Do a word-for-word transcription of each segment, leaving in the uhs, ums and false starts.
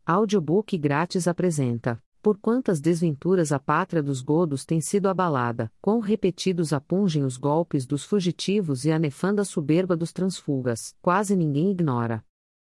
Audiobook grátis apresenta: Por quantas desventuras a pátria dos godos tem sido abalada, quão repetidos apungem os golpes dos fugitivos e a nefanda soberba dos transfugas, quase ninguém ignora.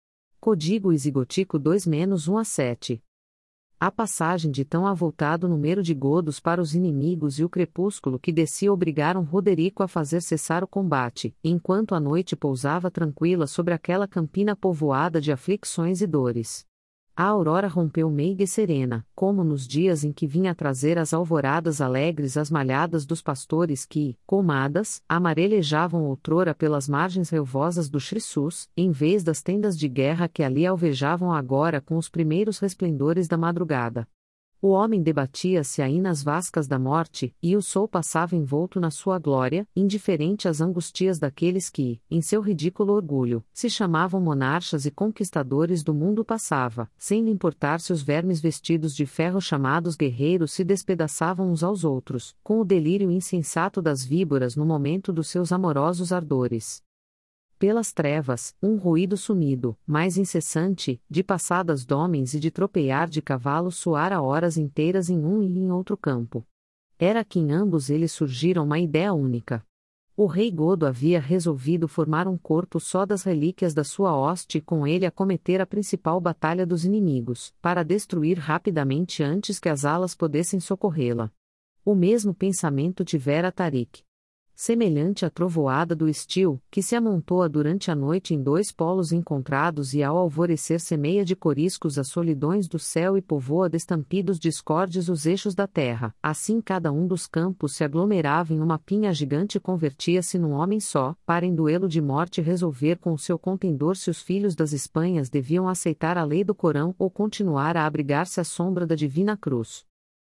Código Isigotico dois um a sete. A passagem de tão avultado número de godos para os inimigos e o crepúsculo que descia obrigaram Roderico a fazer cessar o combate, enquanto a noite pousava tranquila sobre aquela campina povoada de aflições e dores. A aurora rompeu meiga e serena, como nos dias em que vinha trazer as alvoradas alegres as malhadas dos pastores que, colmadas, amarelejavam outrora pelas margens relvosas do Xrissus, em vez das tendas de guerra que ali alvejavam agora com os primeiros resplendores da madrugada. O homem debatia-se aí nas vascas da morte, e o sol passava envolto na sua glória, indiferente às angustias daqueles que, em seu ridículo orgulho, se chamavam monarcas e conquistadores do mundo passava, sem lhe importar se os vermes vestidos de ferro chamados guerreiros se despedaçavam uns aos outros, com o delírio insensato das víboras no momento dos seus amorosos ardores. Pelas trevas, um ruído sumido, mais incessante, de passadas de homens e de tropear de cavalos soara horas inteiras em um e em outro campo. Era que em ambos eles surgiram uma ideia única. O rei Godo havia resolvido formar um corpo só das relíquias da sua hoste e com ele acometer a principal batalha dos inimigos, para destruir rapidamente antes que as alas pudessem socorrê-la. O mesmo pensamento tivera Tarik. Semelhante à trovoada do estio, que se amontoa durante a noite em dois polos encontrados e ao alvorecer semeia de coriscos as solidões do céu e povoa destampidos discordes os eixos da terra, assim cada um dos campos se aglomerava em uma pinha gigante e convertia-se num homem só, para em duelo de morte resolver com o seu contendor se os filhos das Espanhas deviam aceitar a lei do Corão ou continuar a abrigar-se à sombra da divina cruz.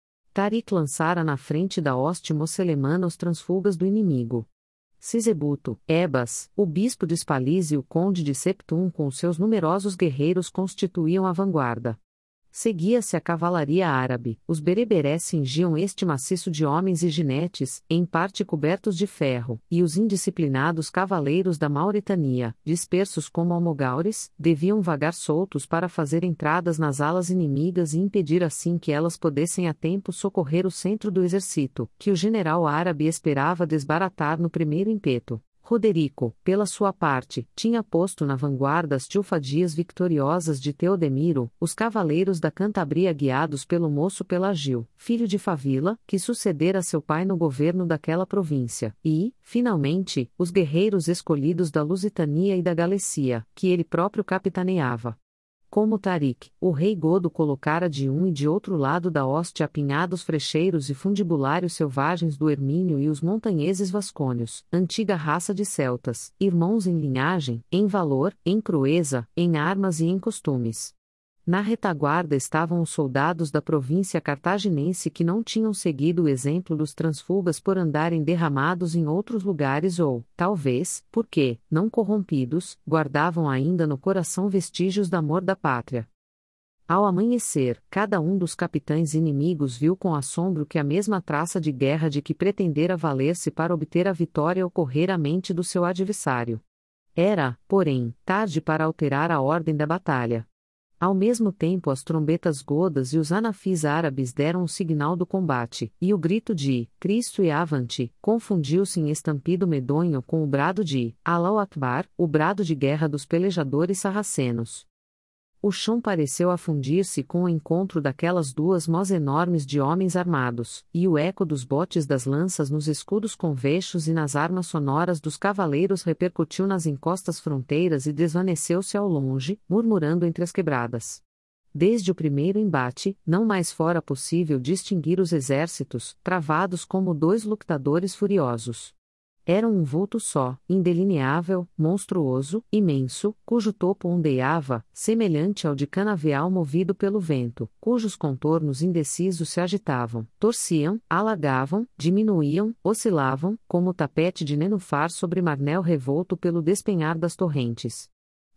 Tarik lançara na frente da hoste mocelemana os transfugas do inimigo. Sisebuto, Ebas, o bispo de Spalise e o conde de Septum com os seus numerosos guerreiros constituíam a vanguarda. Seguia-se a cavalaria árabe, os bereberés cingiam este maciço de homens e ginetes, em parte cobertos de ferro, e os indisciplinados cavaleiros da Mauritania, dispersos como almogaures, deviam vagar soltos para fazer entradas nas alas inimigas e impedir assim que elas pudessem a tempo socorrer o centro do exército, que o general árabe esperava desbaratar no primeiro ímpeto. Roderico, pela sua parte, tinha posto na vanguarda as tilfadias vitoriosas de Teodemiro, os cavaleiros da Cantabria guiados pelo moço Pelagio, filho de Favila, que sucedera seu pai no governo daquela província, e, finalmente, os guerreiros escolhidos da Lusitania e da Galicia, que ele próprio capitaneava. Como Tarik, o rei Godo colocara de um e de outro lado da hoste apinhados frecheiros e fundibulários selvagens do Hermínio e os montanheses vascônios, antiga raça de celtas, irmãos em linhagem, em valor, em crueza, em armas e em costumes. Na retaguarda estavam os soldados da província cartaginense que não tinham seguido o exemplo dos transfugas por andarem derramados em outros lugares ou, talvez, porque, não corrompidos, guardavam ainda no coração vestígios do amor da pátria. Ao amanhecer, cada um dos capitães inimigos viu com assombro que a mesma traça de guerra de que pretendera valer-se para obter a vitória ocorrera à mente do seu adversário. Era, porém, tarde para alterar a ordem da batalha. Ao mesmo tempo as trombetas godas e os anafis árabes deram o signal do combate, e o grito de Cristo e Avante confundiu-se em estampido medonho com o brado de Allahu Akbar, o brado de guerra dos pelejadores sarracenos. O chão pareceu afundir-se com o encontro daquelas duas mãos enormes de homens armados, e o eco dos botes das lanças nos escudos convexos e nas armas sonoras dos cavaleiros repercutiu nas encostas fronteiras e desvaneceu-se ao longe, murmurando entre as quebradas. Desde o primeiro embate, não mais fora possível distinguir os exércitos, travados como dois lutadores furiosos. Eram um vulto só, indelineável, monstruoso, imenso, cujo topo ondeava, semelhante ao de canavial movido pelo vento, cujos contornos indecisos se agitavam, torciam, alagavam, diminuíam, oscilavam, como o tapete de nenufar sobre marnel revolto pelo despenhar das torrentes.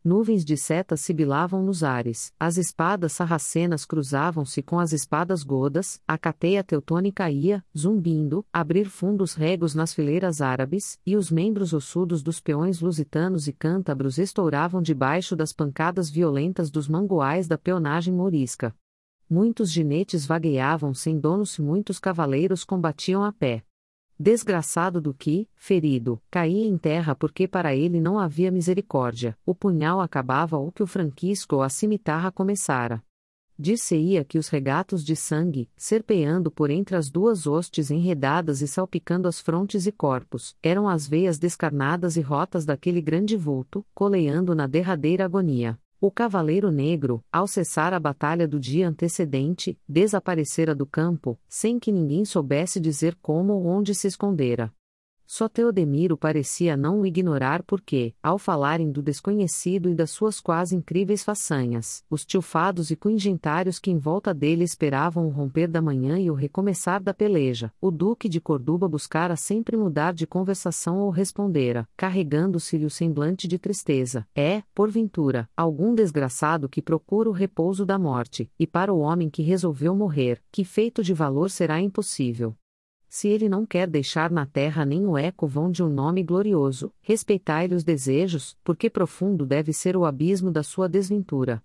Nuvens de setas sibilavam nos ares, as espadas sarracenas cruzavam-se com as espadas godas, a cateia teutônica ia, zumbindo, abrir fundos regos nas fileiras árabes, e os membros ossudos dos peões lusitanos e cântabros estouravam debaixo das pancadas violentas dos manguais da peonagem morisca. Muitos ginetes vagueavam sem donos e muitos cavaleiros combatiam a pé. Desgraçado do que, ferido, caía em terra porque para ele não havia misericórdia, o punhal acabava ou que o franquisco ou a cimitarra começara. Dir-se-ia que os regatos de sangue, serpeando por entre as duas hostes enredadas e salpicando as frontes e corpos, eram as veias descarnadas e rotas daquele grande vulto, coleando na derradeira agonia. O cavaleiro negro, ao cessar a batalha do dia antecedente, desaparecera do campo, sem que ninguém soubesse dizer como ou onde se escondera. Só Teodemiro parecia não o ignorar porque, ao falarem do desconhecido e das suas quase incríveis façanhas, os tilfados e quingentários que em volta dele esperavam o romper da manhã e o recomeçar da peleja, o duque de Corduba buscara sempre mudar de conversação ou respondera, carregando-se-lhe o semblante de tristeza: é, porventura, algum desgraçado que procura o repouso da morte, e para o homem que resolveu morrer, que feito de valor será impossível. Se ele não quer deixar na terra nem o eco vão de um nome glorioso, respeitai-lhe os desejos, porque profundo deve ser o abismo da sua desventura.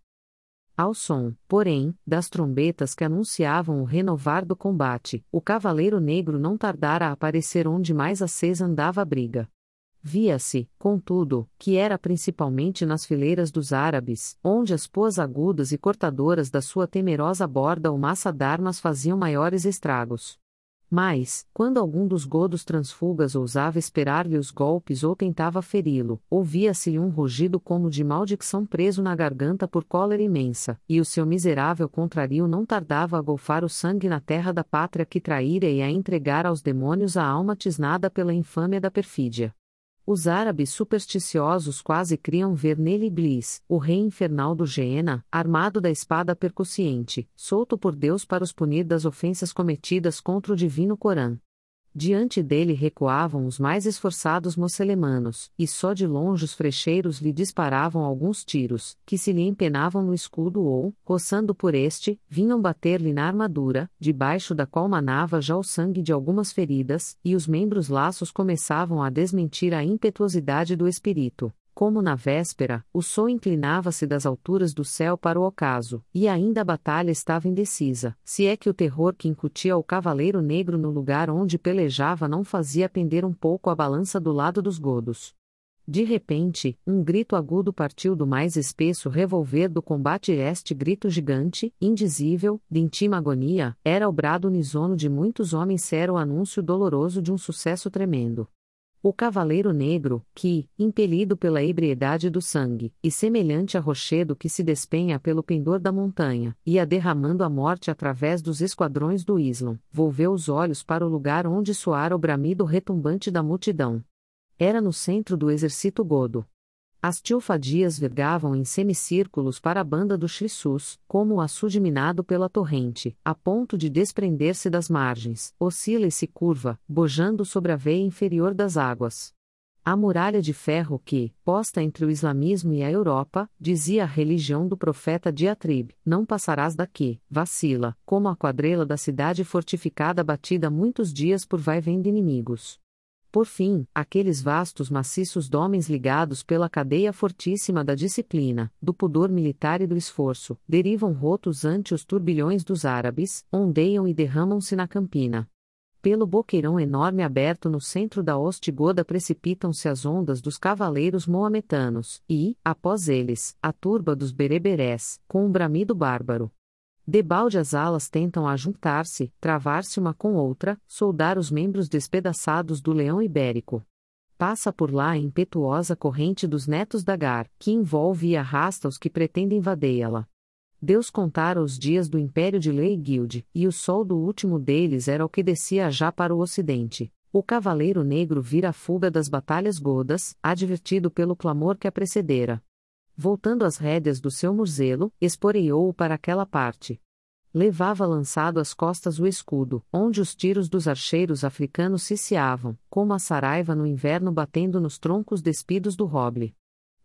Ao som, porém, das trombetas que anunciavam o renovar do combate, o cavaleiro negro não tardara a aparecer onde mais acesa andava a briga. Via-se, contudo, que era principalmente nas fileiras dos árabes, onde as poas agudas e cortadoras da sua temerosa borda ou massa d'armas faziam maiores estragos. Mas, quando algum dos godos transfugas ousava esperar-lhe os golpes ou tentava feri-lo, ouvia-se-lhe um rugido como de maledicção preso na garganta por cólera imensa, e o seu miserável contrario não tardava a golfar o sangue na terra da pátria que traíra e a entregar aos demônios a alma tisnada pela infâmia da perfídia. Os árabes supersticiosos quase criam ver nele Iblis, o rei infernal do Geena, armado da espada percussiente, solto por Deus para os punir das ofensas cometidas contra o divino Corã. Diante dele recuavam os mais esforçados mosselemanos, e só de longe os frecheiros lhe disparavam alguns tiros, que se lhe empenavam no escudo ou, roçando por este, vinham bater-lhe na armadura, debaixo da qual manava já o sangue de algumas feridas, e os membros laços começavam a desmentir a impetuosidade do espírito. Como na véspera, o sol inclinava-se das alturas do céu para o ocaso, e ainda a batalha estava indecisa, se é que o terror que incutia ao cavaleiro negro no lugar onde pelejava não fazia pender um pouco a balança do lado dos godos. De repente, um grito agudo partiu do mais espesso revolver do combate. Este grito gigante, indizível, de intima agonia, era o brado unisono de muitos homens, era o anúncio doloroso de um sucesso tremendo. O cavaleiro negro, que, impelido pela ebriedade do sangue, e semelhante a rochedo que se despenha pelo pendor da montanha, ia derramando a morte através dos esquadrões do Islã, volveu os olhos para o lugar onde soara o bramido retumbante da multidão. Era no centro do exército godo. As tilfadias vergavam em semicírculos para a banda do Xissus, como o açude minado pela torrente, a ponto de desprender-se das margens, oscila e se curva, bojando sobre a veia inferior das águas. A muralha de ferro que, posta entre o islamismo e a Europa, dizia a religião do profeta Diatrib, não passarás daqui, vacila, como a quadrela da cidade fortificada batida muitos dias por vai-vem de inimigos. Por fim, aqueles vastos maciços domens ligados pela cadeia fortíssima da disciplina, do pudor militar e do esforço, derivam rotos ante os turbilhões dos árabes, ondeiam e derramam-se na campina. Pelo boqueirão enorme aberto no centro da hoste goda precipitam-se as ondas dos cavaleiros moametanos, e, após eles, a turba dos bereberés, com um bramido bárbaro. Debalde as alas tentam ajuntar-se, travar-se uma com outra, soldar os membros despedaçados do leão ibérico. Passa por lá a impetuosa corrente dos netos da Gar, que envolve e arrasta os que pretendem vadeia-la. Deus contara os dias do império de Leigilde, e o sol do último deles era o que descia já para o ocidente. O cavaleiro negro vira a fuga das batalhas godas, advertido pelo clamor que a precedera. Voltando as rédeas do seu murzelo, esporeou-o para aquela parte. Levava lançado às costas o escudo, onde os tiros dos archeiros africanos ciciavam, como a saraiva no inverno batendo nos troncos despidos do roble.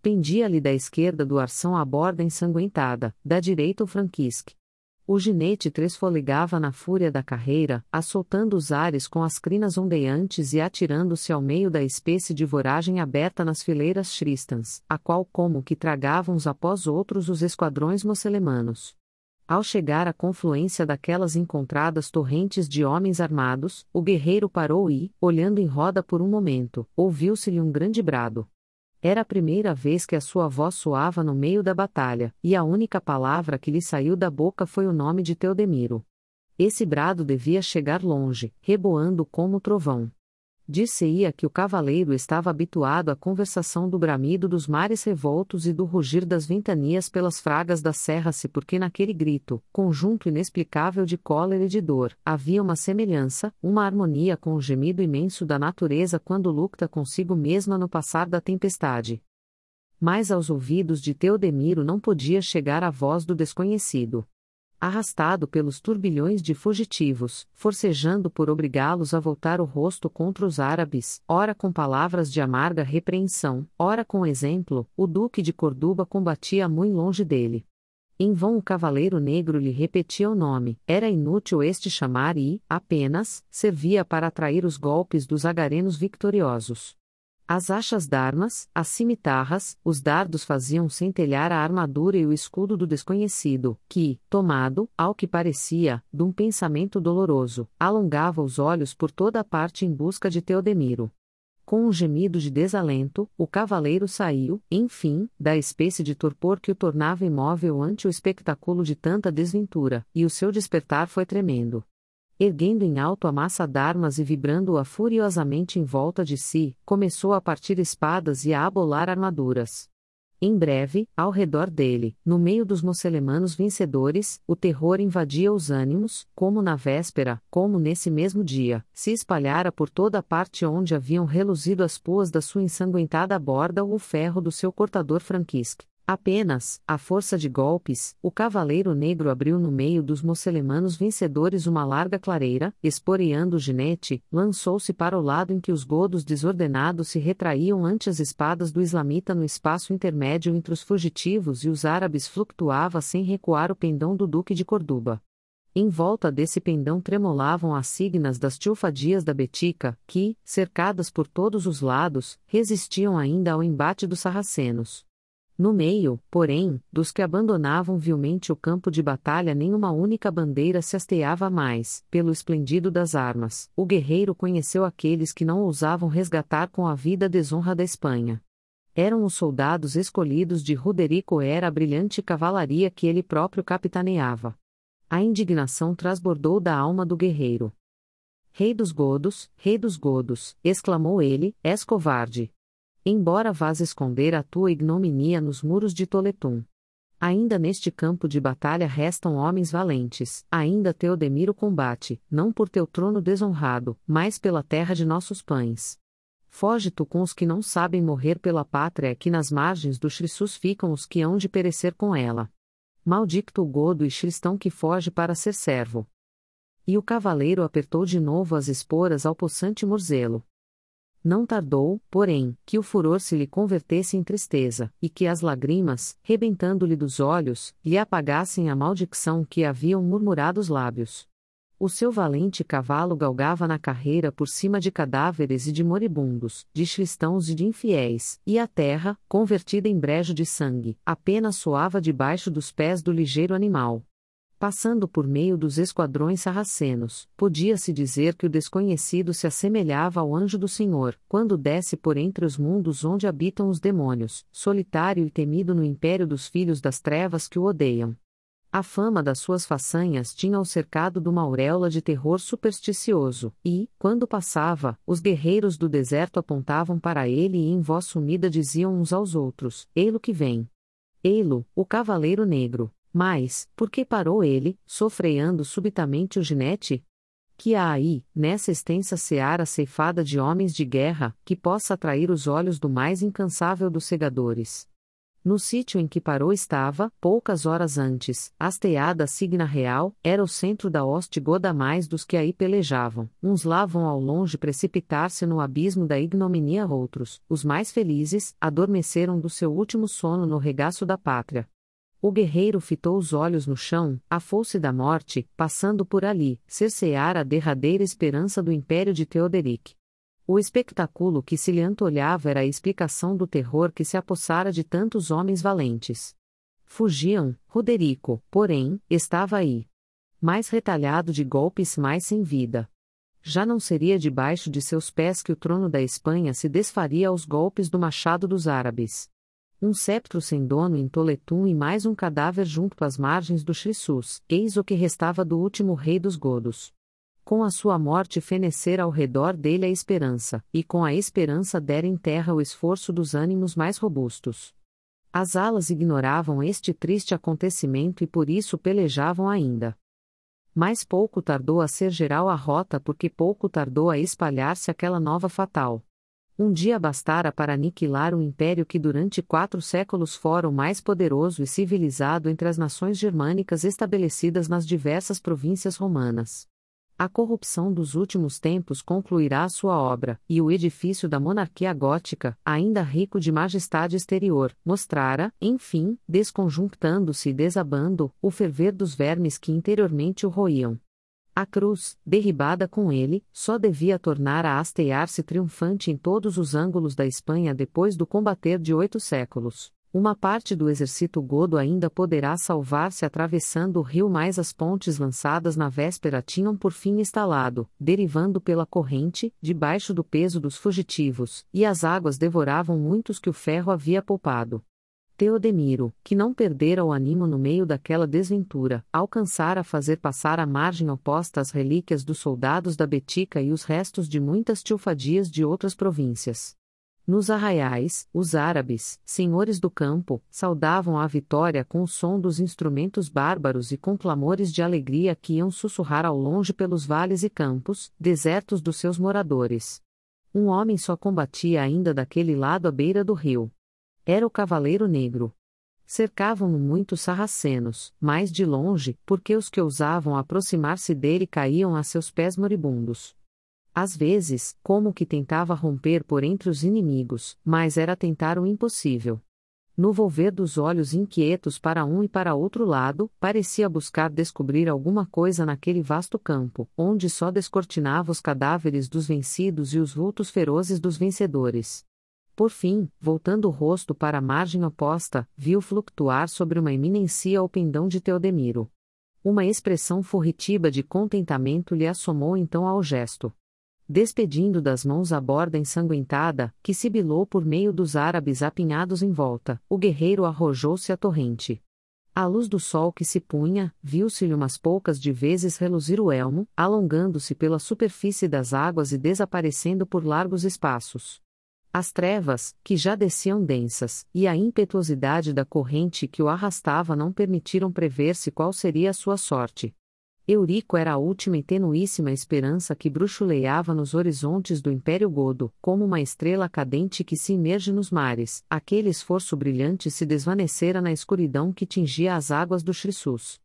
Pendia-lhe da esquerda do arção a borda ensanguentada, da direita o franquisque. O ginete tresfolegava na fúria da carreira, assoltando os ares com as crinas ondeantes e atirando-se ao meio da espécie de voragem aberta nas fileiras cristãs, a qual como que tragavam uns após outros os esquadrões mosselemanos. Ao chegar à confluência daquelas encontradas torrentes de homens armados, o guerreiro parou e, olhando em roda por um momento, ouviu-se-lhe um grande brado. Era a primeira vez que a sua voz soava no meio da batalha, e a única palavra que lhe saiu da boca foi o nome de Teodemiro. Esse brado devia chegar longe, reboando como trovão. Dir-se-ia que o cavaleiro estava habituado à conversação do bramido dos mares revoltos e do rugir das ventanias pelas fragas da serra-se porque naquele grito, conjunto inexplicável de cólera e de dor, havia uma semelhança, uma harmonia com o gemido imenso da natureza quando lucta consigo mesma no passar da tempestade. Mas aos ouvidos de Teodemiro não podia chegar a voz do desconhecido. Arrastado pelos turbilhões de fugitivos, forcejando por obrigá-los a voltar o rosto contra os árabes, ora com palavras de amarga repreensão, ora com exemplo, o duque de Corduba combatia muito longe dele. Em vão o cavaleiro negro lhe repetia o nome, era inútil este chamar e, apenas, servia para atrair os golpes dos agarenos vitoriosos. As achas d'armas, as cimitarras, os dardos faziam centelhar a armadura e o escudo do desconhecido, que, tomado, ao que parecia, de um pensamento doloroso, alongava os olhos por toda a parte em busca de Teodemiro. Com um gemido de desalento, o cavaleiro saiu, enfim, da espécie de torpor que o tornava imóvel ante o espectáculo de tanta desventura, e o seu despertar foi tremendo. Erguendo em alto a massa d'armas e vibrando-a furiosamente em volta de si, começou a partir espadas e a abolar armaduras. Em breve, ao redor dele, no meio dos mosselemanos vencedores, o terror invadia os ânimos, como na véspera, como nesse mesmo dia, se espalhara por toda a parte onde haviam reluzido as puas da sua ensanguentada borda ou o ferro do seu cortador franquisque. Apenas, à força de golpes, o cavaleiro negro abriu no meio dos mosselemanos vencedores uma larga clareira, esporeando o ginete, lançou-se para o lado em que os godos desordenados se retraíam ante as espadas do islamita no espaço intermédio entre os fugitivos e os árabes flutuava sem recuar o pendão do duque de Corduba. Em volta desse pendão tremolavam as signas das tilfadias da Betica, que, cercadas por todos os lados, resistiam ainda ao embate dos sarracenos. No meio, porém, dos que abandonavam vilmente o campo de batalha nenhuma única bandeira se hasteava mais, pelo esplendido das armas. O guerreiro conheceu aqueles que não ousavam resgatar com a vida a desonra da Espanha. Eram os soldados escolhidos de Roderico, era a brilhante cavalaria que ele próprio capitaneava. A indignação transbordou da alma do guerreiro. Rei dos godos, rei dos godos, exclamou ele, és covarde. Embora vás esconder a tua ignominia nos muros de Toletum. Ainda neste campo de batalha restam homens valentes, ainda Teodemiro combate, não por teu trono desonrado, mas pela terra de nossos pães. Foge tu com os que não sabem morrer pela pátria, que nas margens do Xrissus ficam os que hão de perecer com ela. Maldicto o godo e cristão que foge para ser servo. E o cavaleiro apertou de novo as esporas ao possante Morzelo. Não tardou, porém, que o furor se lhe convertesse em tristeza, e que as lágrimas, rebentando-lhe dos olhos, lhe apagassem a maledicção que haviam murmurado os lábios. O seu valente cavalo galgava na carreira por cima de cadáveres e de moribundos, de cristãos e de infiéis, e a terra, convertida em brejo de sangue, apenas soava debaixo dos pés do ligeiro animal. Passando por meio dos esquadrões sarracenos, podia-se dizer que o desconhecido se assemelhava ao anjo do Senhor, quando desce por entre os mundos onde habitam os demônios, solitário e temido no império dos filhos das trevas que o odeiam. A fama das suas façanhas tinha-o cercado de uma auréola de terror supersticioso, e, quando passava, os guerreiros do deserto apontavam para ele e em voz sumida diziam uns aos outros, ei-lo que vem. Ei-lo, o cavaleiro negro. Mas, por que parou ele, sofreando subitamente o ginete? Que há aí, nessa extensa seara ceifada de homens de guerra, que possa atrair os olhos do mais incansável dos segadores? No sítio em que parou estava, poucas horas antes, hasteada a signa real, era o centro da hoste goda mais dos que aí pelejavam, uns lá vão ao longe precipitar-se no abismo da ignominia, outros, os mais felizes, adormeceram do seu último sono no regaço da pátria. O guerreiro fitou os olhos no chão, a foice da morte, passando por ali, cercear a derradeira esperança do império de Teoderic. O espectáculo que se lhe antolhava era a explicação do terror que se apossara de tantos homens valentes. Fugiam, Roderico, porém, estava aí. Mais retalhado de golpes, mais sem vida. Já não seria debaixo de seus pés que o trono da Espanha se desfaria aos golpes do machado dos árabes. Um sceptro sem dono em Toletum e mais um cadáver junto às margens do Xissus, eis o que restava do último rei dos godos. Com a sua morte fenecera ao redor dele a esperança, e com a esperança dera em terra o esforço dos ânimos mais robustos. As alas ignoravam este triste acontecimento e por isso pelejavam ainda. Mas pouco tardou a ser geral a rota porque pouco tardou a espalhar-se aquela nova fatal. Um dia bastara para aniquilar um império que durante quatro séculos fora o mais poderoso e civilizado entre as nações germânicas estabelecidas nas diversas províncias romanas. A corrupção dos últimos tempos concluirá sua obra, e o edifício da monarquia gótica, ainda rico de majestade exterior, mostrara, enfim, desconjuntando-se e desabando, o ferver dos vermes que interiormente o roíam. A cruz, derribada com ele, só devia tornar a hastear-se triunfante em todos os ângulos da Espanha depois do combater de oito séculos. Uma parte do exército godo ainda poderá salvar-se atravessando o rio, mas as pontes lançadas na véspera tinham por fim instalado, derivando pela corrente, debaixo do peso dos fugitivos, e as águas devoravam muitos que o ferro havia poupado. Teodemiro, que não perdera o ânimo no meio daquela desventura, alcançara fazer passar à margem oposta as relíquias dos soldados da Betica e os restos de muitas tilfadias de outras províncias. Nos arraiais, os árabes, senhores do campo, saudavam a vitória com o som dos instrumentos bárbaros e com clamores de alegria que iam sussurrar ao longe pelos vales e campos, desertos dos seus moradores. Um homem só combatia ainda daquele lado à beira do rio. Era o Cavaleiro Negro. Cercavam-no muitos sarracenos, mais de longe, porque os que ousavam aproximar-se dele caíam a seus pés moribundos. Às vezes, como que tentava romper por entre os inimigos, mas era tentar o impossível. No volver dos olhos inquietos para um e para outro lado, parecia buscar descobrir alguma coisa naquele vasto campo, onde só descortinava os cadáveres dos vencidos e os vultos ferozes dos vencedores. Por fim, voltando o rosto para a margem oposta, viu flutuar sobre uma eminência o pendão de Teodemiro. Uma expressão furtiva de contentamento lhe assomou então ao gesto. Despedindo das mãos a borda ensanguentada, que sibilou por meio dos árabes apinhados em volta, o guerreiro arrojou-se à torrente. À luz do sol que se punha, viu-se-lhe umas poucas de vezes reluzir o elmo, alongando-se pela superfície das águas e desaparecendo por largos espaços. As trevas, que já desciam densas, e a impetuosidade da corrente que o arrastava não permitiram prever-se qual seria a sua sorte. Eurico era a última e tenuíssima esperança que bruxuleava nos horizontes do Império Godo, como uma estrela cadente que se imerge nos mares. Aquele esforço brilhante se desvanecera na escuridão que tingia as águas do Xissus.